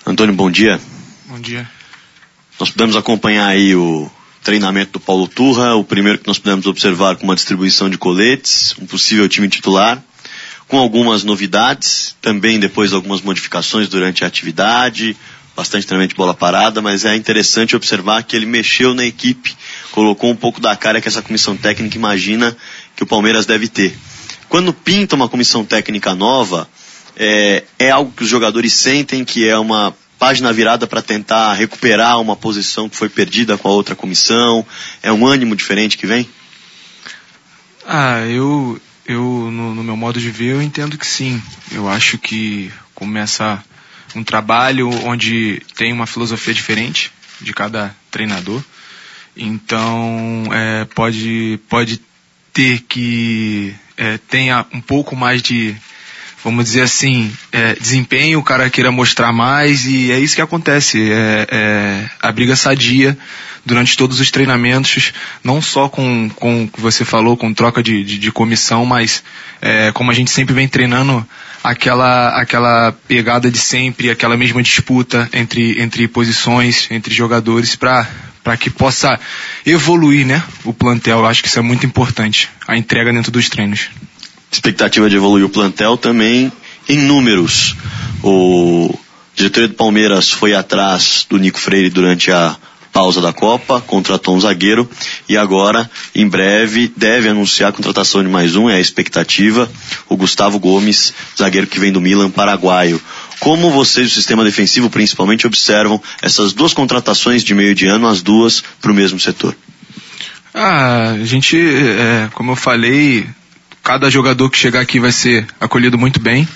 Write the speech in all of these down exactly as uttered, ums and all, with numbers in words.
Antônio, bom dia. Bom dia. Nós pudemos acompanhar aí o treinamento do Paulo Turra, o primeiro que nós pudemos observar com uma distribuição de coletes, um possível time titular, com algumas novidades, também depois algumas modificações durante a atividade, bastante treinamento de bola parada, mas é interessante observar que ele mexeu na equipe, colocou um pouco da cara que essa comissão técnica imagina que o Palmeiras deve ter. Quando pinta uma comissão técnica nova, é, é algo que os jogadores sentem que é uma página virada para tentar recuperar uma posição que foi perdida com a outra comissão, é um ânimo diferente que vem? Ah, eu, eu no, no meu modo de ver, eu entendo que sim. Eu acho que começa um trabalho onde tem uma filosofia diferente de cada treinador. Então, é, pode, pode ter que é, tenha um pouco mais de, vamos dizer assim, é, desempenho, o cara queira mostrar mais, e é isso que acontece. É, é a briga sadia durante todos os treinamentos, não só com, com o que você falou, com troca de, de, de comissão, mas é, como a gente sempre vem treinando, aquela, aquela pegada de sempre, aquela mesma disputa entre, entre posições, entre jogadores, para para que possa evoluir, né, o plantel. Eu acho que isso é muito importante, a entrega dentro dos treinos. Expectativa de evoluir o plantel também em números. O diretor do Palmeiras foi atrás do Nico Freire durante a pausa da Copa, contratou um zagueiro e agora, em breve, deve anunciar a contratação de mais um, é a expectativa, o Gustavo Gomes, zagueiro que vem do Milan, paraguaio. Como vocês, o sistema defensivo principalmente, observam essas duas contratações de meio de ano, as duas para o mesmo setor? Ah, a gente, é, como eu falei, cada jogador que chegar aqui vai ser acolhido muito bem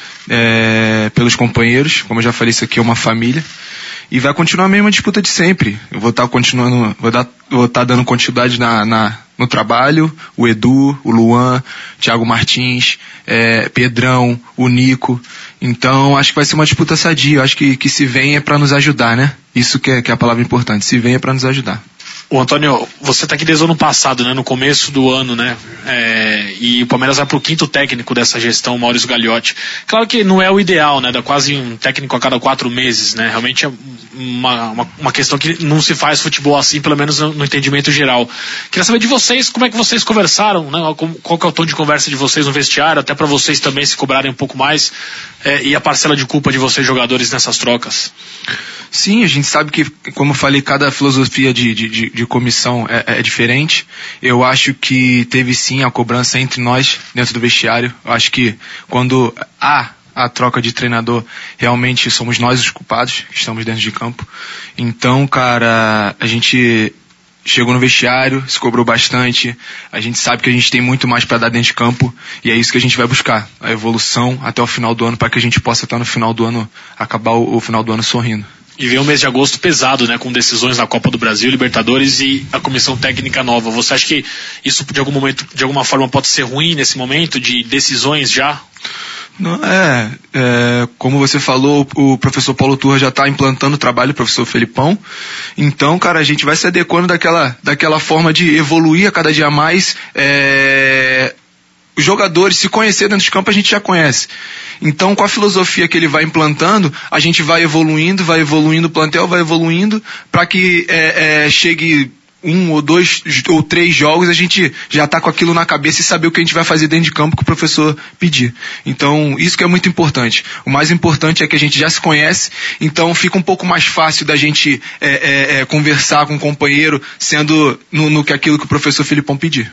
é, pelos companheiros. Como eu já falei, isso aqui é uma família. E vai continuar a mesma disputa de sempre. Eu vou estar continuando, vou dar, vou estar dando continuidade na, na, no trabalho. O Edu, o Luan, Thiago Martins, é, Pedrão, o Nico. Então, acho que vai ser uma disputa sadia. Eu acho que, que se vem é para nos ajudar, né? Isso que é, que é a palavra importante. Se vem é para nos ajudar. Ô Antônio, você está aqui desde o ano passado, né, no começo do ano, né, é, e o Palmeiras vai para o quinto técnico dessa gestão, Maurício Gagliotti. Claro que não é o ideal, né, dá quase um técnico a cada quatro meses, né, realmente é uma, uma, uma questão que não se faz futebol assim, pelo menos no, no entendimento geral. Queria saber de vocês, como é que vocês conversaram, né, qual que é o tom de conversa de vocês no vestiário, até para vocês também se cobrarem um pouco mais, é, e a parcela de culpa de vocês jogadores nessas trocas. Sim, a gente sabe que, como eu falei, cada filosofia de, de, de, de comissão é, é diferente. Eu acho que teve sim a cobrança entre nós dentro do vestiário. Eu acho que quando há a troca de treinador, realmente somos nós os culpados que estamos dentro de campo. Então, cara, a gente chegou no vestiário, se cobrou bastante. A gente sabe que a gente tem muito mais para dar dentro de campo e é isso que a gente vai buscar, a evolução até o final do ano, para que a gente possa estar no final do ano, acabar o, o final do ano sorrindo. E vem um mês de agosto pesado, né, com decisões na Copa do Brasil, Libertadores e a comissão técnica nova. Você acha que isso de algum momento, de alguma forma pode ser ruim nesse momento de decisões já? Não, é, é, como você falou, o professor Paulo Turra já está implantando o trabalho do professor Felipão. Então, cara, a gente vai se adequando daquela, daquela forma de evoluir a cada dia mais. É, os jogadores, se conhecer dentro de campo, a gente já conhece. Então, com a filosofia que ele vai implantando, a gente vai evoluindo, vai evoluindo, o plantel vai evoluindo, para que é, é, chegue um ou dois ou três jogos, a gente já está com aquilo na cabeça e saber o que a gente vai fazer dentro de campo que o professor pedir. Então, isso que é muito importante. O mais importante é que a gente já se conhece, então fica um pouco mais fácil da gente é, é, é, conversar com o companheiro, sendo no, no que aquilo que o professor Felipão pedir.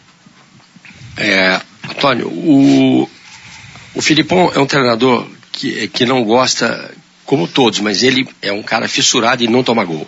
É, Antônio, o, o Felipão é um treinador que, que não gosta, como todos, mas ele é um cara fissurado e não toma gol.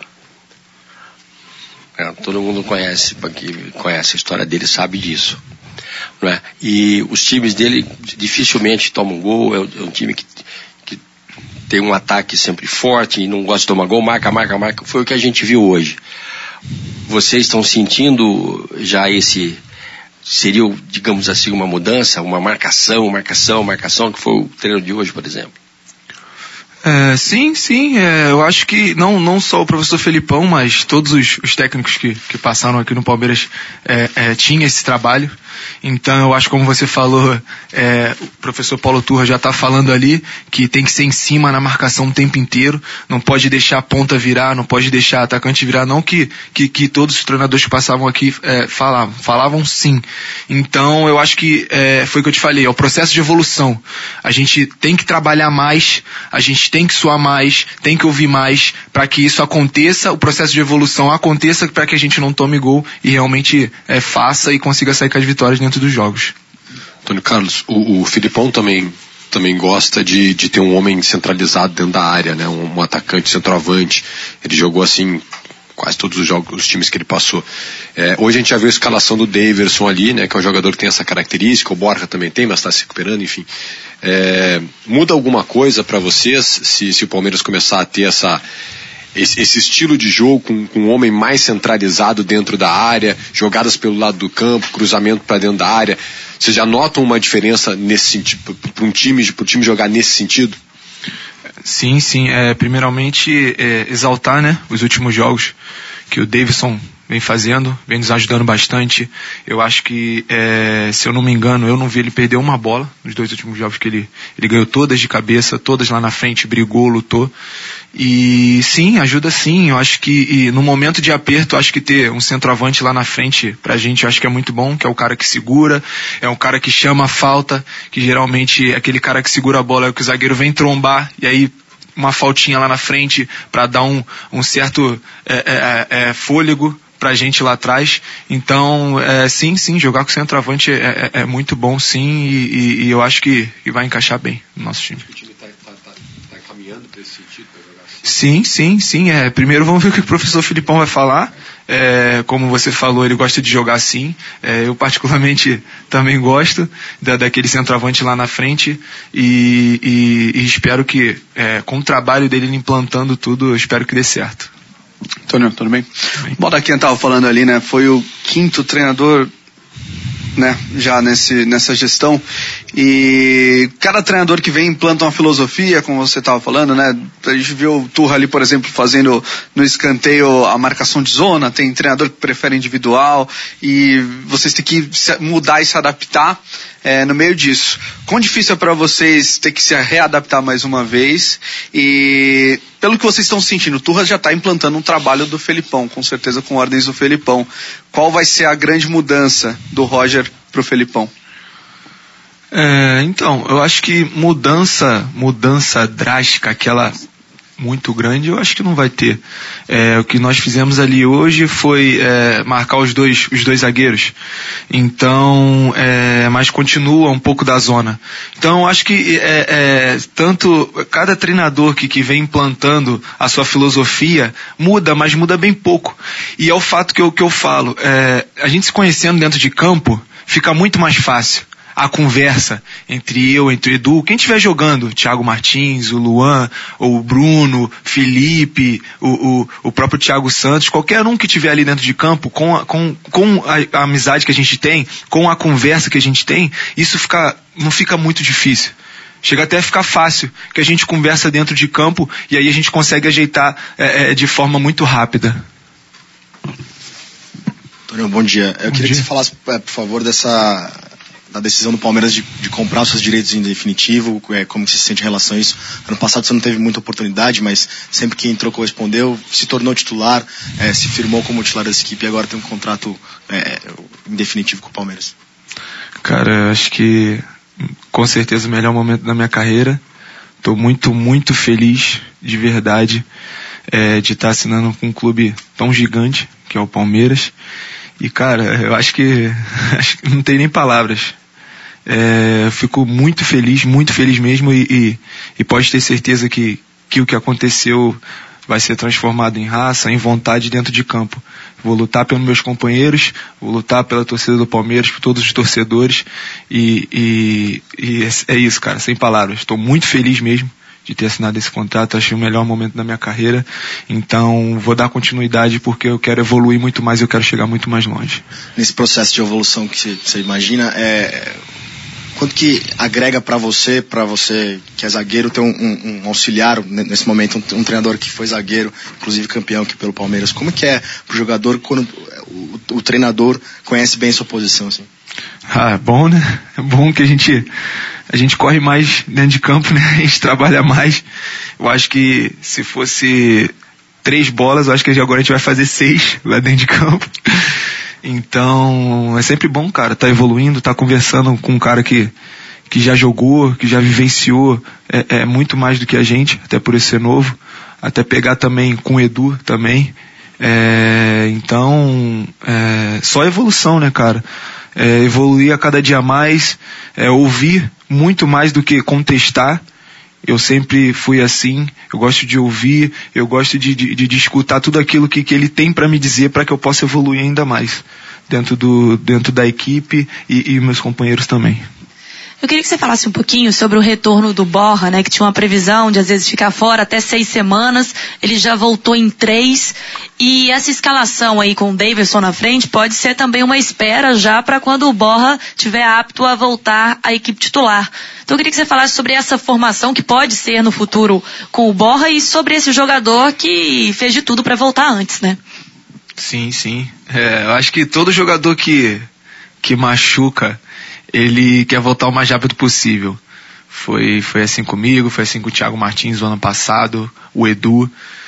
É, todo mundo conhece, que conhece a história dele, sabe disso, não é? E os times dele dificilmente tomam gol. É um, é um time que, que tem um ataque sempre forte e não gosta de tomar gol, marca, marca, marca. Foi o que a gente viu hoje. Vocês estão sentindo já esse, seria, digamos assim, uma mudança, uma marcação, marcação, marcação, que foi o treino de hoje, por exemplo? É, sim, sim, é, eu acho que não, não só o professor Felipão, mas todos os, os técnicos que, que passaram aqui no Palmeiras é, é, tinham esse trabalho. Então eu acho, como você falou, é, o professor Paulo Turra já está falando ali que tem que ser em cima na marcação o tempo inteiro, não pode deixar a ponta virar, não pode deixar a atacante virar, não que, que, que todos os treinadores que passavam aqui é, falavam, falavam sim. Então eu acho que é, foi o que eu te falei, é o processo de evolução. A gente tem que trabalhar mais, a gente tem que suar mais, tem que ouvir mais para que isso aconteça, o processo de evolução aconteça para que a gente não tome gol e realmente é, faça e consiga sair com as vitórias dentro dos jogos. Antônio Carlos, o, o Filipão também, também gosta de, de ter um homem centralizado dentro da área, né? um, um atacante, centroavante. Ele jogou assim quase todos os jogos, os times que ele passou. É, hoje a gente já viu a escalação do Daverson ali, né, que é um jogador que tem essa característica, o Borja também tem, mas está se recuperando, enfim. É, muda alguma coisa para vocês se, se o Palmeiras começar a ter essa, esse, esse estilo de jogo com, com um homem mais centralizado dentro da área, jogadas pelo lado do campo, cruzamento para dentro da área? Vocês já notam uma diferença nesse sentido, para um time, para o time jogar nesse sentido? Sim, sim. É, primeiramente, é, exaltar, né, os últimos jogos que o Davidson vem fazendo, vem nos ajudando bastante. Eu acho que, é, se eu não me engano, eu não vi ele perder uma bola nos dois últimos jogos que ele, ele ganhou todas de cabeça, todas lá na frente, brigou, lutou. E sim, ajuda sim. Eu acho que e, no momento de aperto, eu acho que ter um centroavante lá na frente pra gente, eu acho que é muito bom, que é o cara que segura, é um cara que chama a falta, que geralmente é aquele cara que segura a bola, é o que o zagueiro vem trombar, e aí uma faltinha lá na frente para dar um, um certo é, é, é, fôlego pra gente lá atrás. Então, é, sim, sim, jogar com centroavante é, é, é muito bom, sim, e, e, e eu acho que, que vai encaixar bem no nosso time. O time está tá, tá, tá caminhando para esse sentido, para jogar assim? Sim, sim, sim. É, primeiro vamos ver o que o professor Filipão vai falar. É, como você falou, ele gosta de jogar assim. É, eu particularmente também gosto da, daquele centroavante lá na frente e, e, e espero que, é, com o trabalho dele implantando tudo, eu espero que dê certo. Antônio, tudo bem? bem. O Bodaquim estava falando ali, né? Foi o quinto treinador, né, já nesse, nessa gestão, e cada treinador que vem implanta uma filosofia, como você estava falando, né? A gente viu o Turra ali, por exemplo, fazendo no escanteio a marcação de zona, tem treinador que prefere individual, e vocês têm que mudar e se adaptar é, no meio disso. Quão difícil é para vocês ter que se readaptar mais uma vez? E pelo que vocês estão sentindo, o Turra já está implantando um trabalho do Felipão, com certeza com ordens do Felipão. Qual vai ser a grande mudança do Roger pro Felipão? É, então, eu acho que mudança, mudança drástica, aquela muito grande, eu acho que não vai ter. É, o que nós fizemos ali hoje foi é, marcar os dois, os dois zagueiros. Então, é, mas continua um pouco da zona. Então, eu acho que é, é, tanto cada treinador que, que vem implantando a sua filosofia muda, mas muda bem pouco. E é o fato que eu, que eu falo, é, a gente se conhecendo dentro de campo fica muito mais fácil a conversa entre eu, entre o Edu, quem estiver jogando, Thiago Martins, o Luan, ou o Bruno, Felipe, o, o, o próprio Thiago Santos, qualquer um que estiver ali dentro de campo, com, a, com, com a, a amizade que a gente tem, com a conversa que a gente tem, isso fica, não fica muito difícil. Chega até a ficar fácil, que a gente conversa dentro de campo e aí a gente consegue ajeitar é, é, de forma muito rápida. Antônio, bom dia. Eu bom queria dia. que você falasse, por favor, dessa da decisão do Palmeiras de, de comprar os seus direitos em definitivo, é, como você se sente em relação a isso. Ano passado você não teve muita oportunidade, mas sempre que entrou correspondeu, se tornou titular, é, se firmou como titular dessa equipe e agora tem um contrato é, em definitivo com o Palmeiras. Cara, acho que com certeza o melhor momento da minha carreira. Estou muito, muito feliz, de verdade, é, de estar assinando com um clube tão gigante, que é o Palmeiras. E, cara, eu acho que, acho que não tem nem palavras. É, eu fico muito feliz, muito feliz mesmo, e, e, e pode ter certeza que, que o que aconteceu vai ser transformado em raça, em vontade dentro de campo. Vou lutar pelos meus companheiros, vou lutar pela torcida do Palmeiras, por todos os torcedores, e, e, e é isso, cara, sem palavras. Estou muito feliz mesmo de ter assinado esse contrato, achei o melhor momento da minha carreira, então vou dar continuidade porque eu quero evoluir muito mais, eu quero chegar muito mais longe. Nesse processo de evolução que você imagina, é... quanto que agrega para você, para você que é zagueiro, ter um, um, um auxiliar nesse momento, um, um treinador que foi zagueiro, inclusive campeão aqui pelo Palmeiras. Como que é pro jogador quando o, o treinador conhece bem sua posição, assim? Ah, é bom, né? É bom que a gente, a gente corre mais dentro de campo, né? A gente trabalha mais. Eu acho que se fosse três bolas, eu acho que agora a gente vai fazer seis lá dentro de campo. Então, é sempre bom, cara, tá evoluindo, tá conversando com um cara que, que já jogou, que já vivenciou é, é muito mais do que a gente, até por ele ser novo. Até pegar também com o Edu também. É, então, é, só evolução, né, cara? É, evoluir a cada dia mais, é, ouvir muito mais do que contestar. Eu sempre fui assim, eu gosto de ouvir, eu gosto de, de, de escutar tudo aquilo que, que ele tem para me dizer para que eu possa evoluir ainda mais dentro, do, dentro da equipe e, e meus companheiros também. Eu queria que você falasse um pouquinho sobre o retorno do Borja, né, que tinha uma previsão de às vezes ficar fora até seis semanas, ele já voltou em três, e essa escalação aí com o Davidson na frente pode ser também uma espera já para quando o Borja estiver apto a voltar à equipe titular. Então eu queria que você falasse sobre essa formação que pode ser no futuro com o Borja e sobre esse jogador que fez de tudo para voltar antes, né? Sim, sim. É, eu acho que todo jogador que, que machuca, ele quer voltar o mais rápido possível. Foi, foi assim comigo, foi assim com o Thiago Martins no ano passado, o Edu.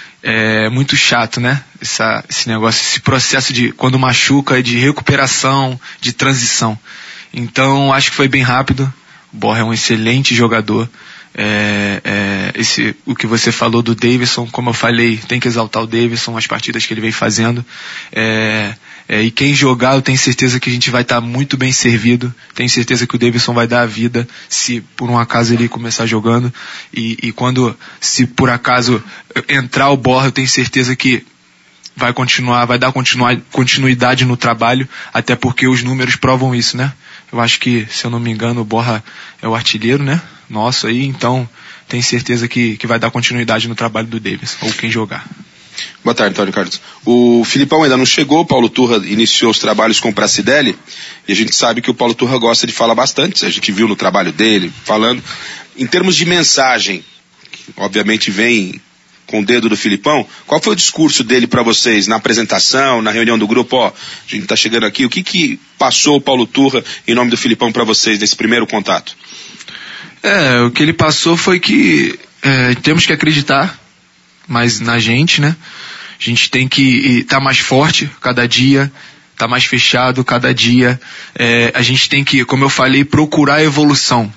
É muito chato, né? Essa, esse negócio, esse processo de quando machuca, de recuperação, de transição. Então, acho que foi bem rápido. O Borja é um excelente jogador. É, é, esse, o que você falou do Davidson, como eu falei, tem que exaltar o Davidson, as partidas que ele vem fazendo. É, é, e quem jogar, eu tenho certeza que a gente vai estar muito bem servido. Tenho certeza que o Davidson vai dar a vida se por um acaso ele começar jogando. E, e quando, se por acaso entrar o Borja, eu tenho certeza que vai continuar, vai dar continuidade no trabalho, até porque os números provam isso, né? Eu acho que, se eu não me engano, o Borja é o artilheiro, né? Nosso aí, então tenho certeza que, que vai dar continuidade no trabalho do Davis, ou quem jogar. Boa tarde, Antônio Carlos. O Filipão ainda não chegou, o Paulo Turra iniciou os trabalhos com o Pracidelli, e a gente sabe que o Paulo Turra gosta de falar bastante, a gente viu no trabalho dele, falando. Em termos de mensagem, que obviamente vem com o dedo do Filipão, qual foi o discurso dele para vocês na apresentação, na reunião do grupo? Ó, a gente tá chegando aqui, o que que passou o Paulo Turra em nome do Filipão para vocês nesse primeiro contato? É, o que ele passou foi que é, temos que acreditar mais na gente, né? A gente tem que estar tá mais forte cada dia, estar tá mais fechado cada dia. É, a gente tem que, como eu falei, procurar evolução.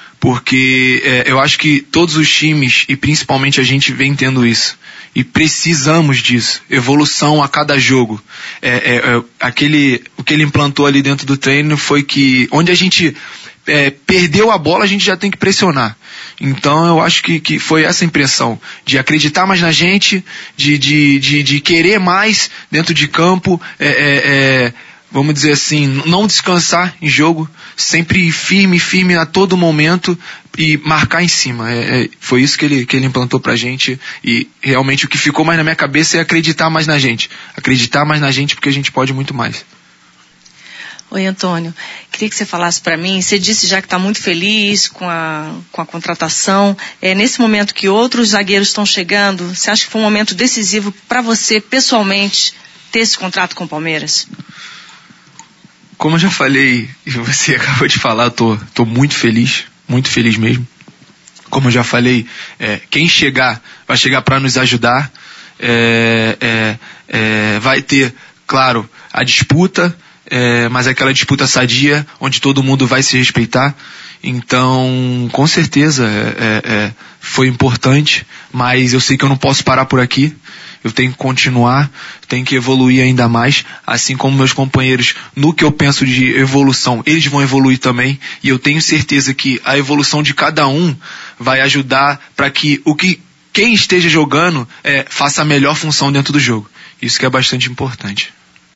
Porque é, eu acho que todos os times, e principalmente a gente, vem tendo isso. E precisamos disso. Evolução a cada jogo. É, é, é, aquele, o que ele implantou ali dentro do treino foi que onde a gente é, perdeu a bola, a gente já tem que pressionar. Então eu acho que, que foi essa impressão. De acreditar mais na gente, de, de, de, de querer mais dentro de campo, é, é, é, vamos dizer assim, não descansar em jogo, sempre firme, firme a todo momento e marcar em cima. É, é, foi isso que ele, que ele implantou pra gente, e realmente o que ficou mais na minha cabeça é acreditar mais na gente. Acreditar mais na gente porque a gente pode muito mais. Oi, Antônio. Queria que você falasse para mim, você disse já que está muito feliz com a, com a contratação. É, nesse momento que outros zagueiros estão chegando, você acha que foi um momento decisivo para você, pessoalmente, ter esse contrato com o Palmeiras? Como eu já falei, e você acabou de falar, eu tô, tô muito feliz, muito feliz mesmo. Como eu já falei, é, quem chegar, vai chegar para nos ajudar. É, é, é, vai ter, claro, a disputa, é, mas aquela disputa sadia, onde todo mundo vai se respeitar. Então, com certeza, é, é, foi importante, mas eu sei que eu não posso parar por aqui. Eu tenho que continuar, tenho que evoluir ainda mais, assim como meus companheiros, no que eu penso de evolução, eles vão evoluir também, e eu tenho certeza que a evolução de cada um vai ajudar para que o que quem esteja jogando é, faça a melhor função dentro do jogo. Isso que é bastante importante.